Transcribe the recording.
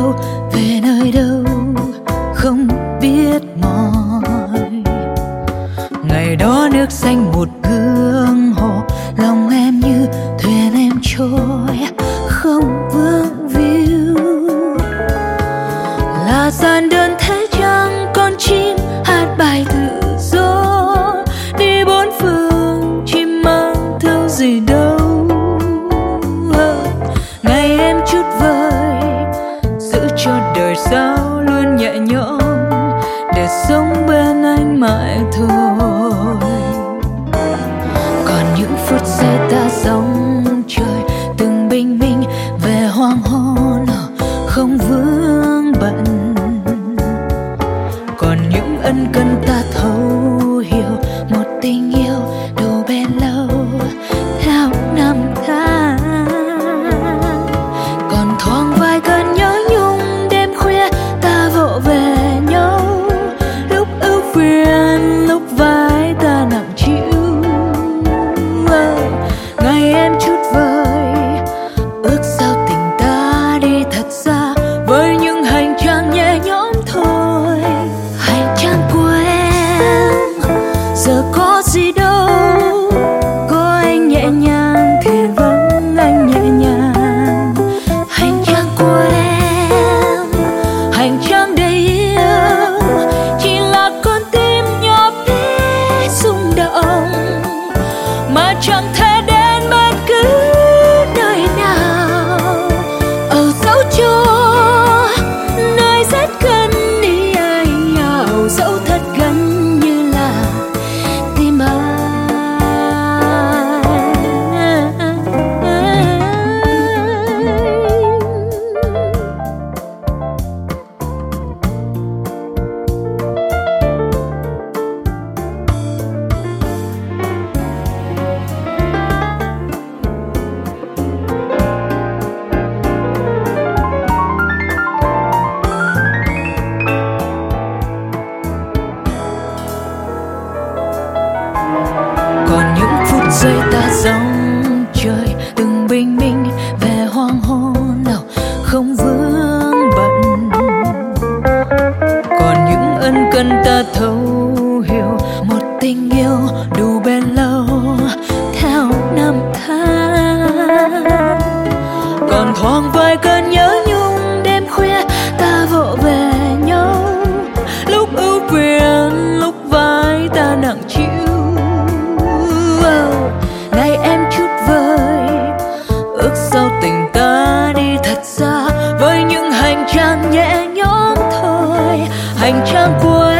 đâu, về nơi đâu không biết mỏi. Ngày đó nước xanh một gương hồ, lòng em như thuyền em trôi không vướng víu. Là gian đơn thế chăng con chim hát bài tự do, đi bốn phương chim mang theo gì đâu. Ngày em chút vời giữ cho đời sao luôn nhẹ nhõm, để sống bên anh mãi thôi. Còn những phút giây ta dòng trời từng bình minh về hoàng hôn không vướng bận. Còn những ân cần ta thấu hiểu, một tình yêu đủ bền lâu theo năm tháng. Còn thoáng vài cơn nhớ nhung đêm khuya ta vỗ về nhau, lúc ưu phiền lúc vai ta nặng chịu. Ngày em chút vời ước sao tình ta đi thật xa, với những hành trang nhẹ nhõm thôi. Hành trang của em giờ có gì đâu, có anh nhẹ nhàng thì vắng anh nhẹ nhàng. Hành trang của em, hành trang đầy yêu, chỉ là con tim nhỏ bé rung động, mà chẳng thể đến bất cứ nơi nào. Ở dẫu cho nơi rất gần đi anh nhau, dẫu thật gần như là tim anh. Còn những phút giây ta dòng trời từng bình minh về hoàng hôn nào không vướng bận. Còn những ân cần ta thấu hiểu, một tình yêu đủ bền lâu theo năm tháng. Còn thoáng vài cơn nhớ nhung đêm khuya ta vỗ về nhau, lúc ưu phiền lúc vai ta nặng chịu. Ngày em chút vời ước sao tình ta đi thật xa, với những hành trang nhẹ nhõm thôi. Hành trang của